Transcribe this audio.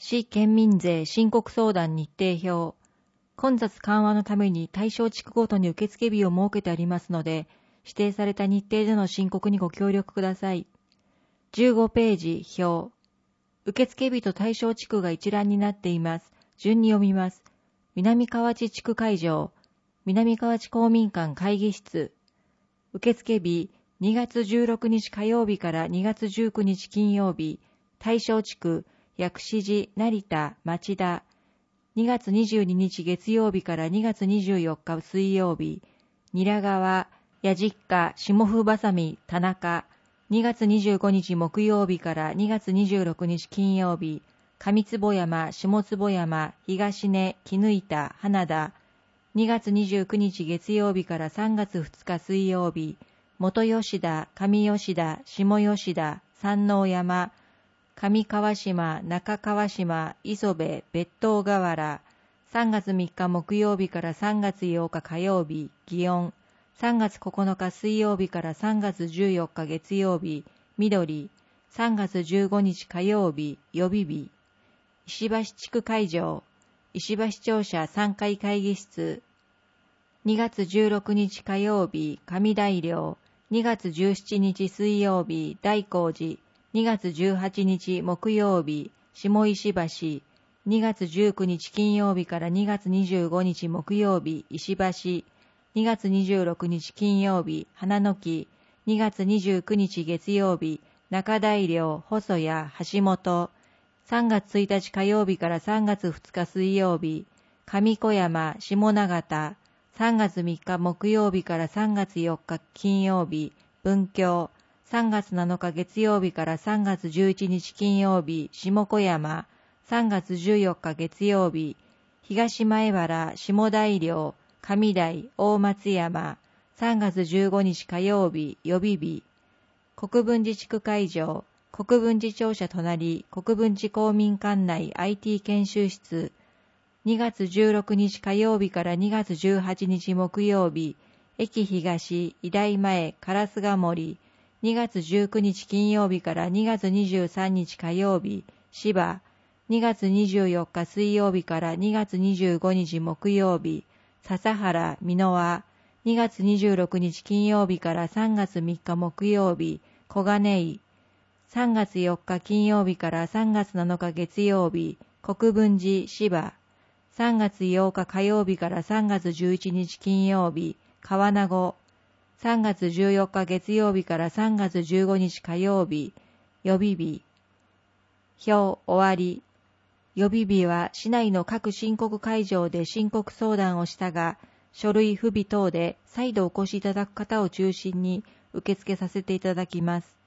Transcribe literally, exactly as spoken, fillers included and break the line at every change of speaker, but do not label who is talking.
市県民税申告相談日程表。混雑緩和のために対象地区ごとに受付日を設けてありますので、指定された日程での申告にご協力ください。じゅうごページ表。受付日と対象地区が一覧になっています。順に読みます。南河内地区会場、南河内公民館会議室。受付日、にがつじゅうろくにち火曜日からにがつじゅうくにち金曜日。対象地区、薬師寺、成田、町田。にがつにじゅうににち月曜日からにがつにじゅうよっか水曜日。ニラ川、矢実家、下風ばさみ、田中。にがつにじゅうごにち木曜日からにがつにじゅうろくにち金曜日。上坪山、下坪山、東根、絹板、花田。にがつにじゅうくにち月曜日からさんがつふつか水曜日。元吉田、上吉田、下吉田、山王山。上川島、中川島、磯部、別当河原。さんがつみっか木曜日からさんがつようか火曜日、祇園。さんがつここのか水曜日からさんがつじゅうよっか月曜日、緑。さんがつじゅうごにち火曜日、予備日。石橋地区会場、石橋庁舎さんがい会議室。にがつじゅうろくにち火曜日、上大寮。にがつじゅうしちにち水曜日、大光寺。にがつじゅうはちにち木曜日、下石橋。にがつじゅうくにち金曜日からにがつにじゅうごにち木曜日、石橋。にがつにじゅうろくにち金曜日、花の木。にがつにじゅうくにち月曜日、中大寮、細谷、橋本。さんがつついたち火曜日からさんがつふつか水曜日、上小山、下長田。さんがつみっか木曜日からさんがつよっか金曜日、文京。さんがつなのか月曜日からさんがつじゅういちにち金曜日、下小山。さんがつじゅうよっか月曜日、東前原、下大寮、上大、大松山。さんがつじゅうごにち火曜日、予備日。国分寺地区会場、国分寺庁舎隣、国分寺公民館内 アイティー 研修室。にがつじゅうろくにち火曜日からにがつじゅうはちにち木曜日、駅東、医大前、烏賀森。にがつじゅうくにち金曜日からにがつにじゅうさんにち火曜日、芝。にがつにじゅうよっか水曜日からにがつにじゅうごにち木曜日、笹原、美濃和。にがつにじゅうろくにち金曜日からさんがつみっか木曜日、小金井。さんがつよっか金曜日からさんがつなのか月曜日、国分寺、芝。さんがつようか火曜日からさんがつじゅういちにち金曜日、川名湖。さんがつじゅうよっか月曜日からさんがつじゅうごにち火曜日、予備日。表終わり。予備日は市内の各申告会場で申告相談をしたが、書類不備等で再度お越しいただく方を中心に受付させていただきます。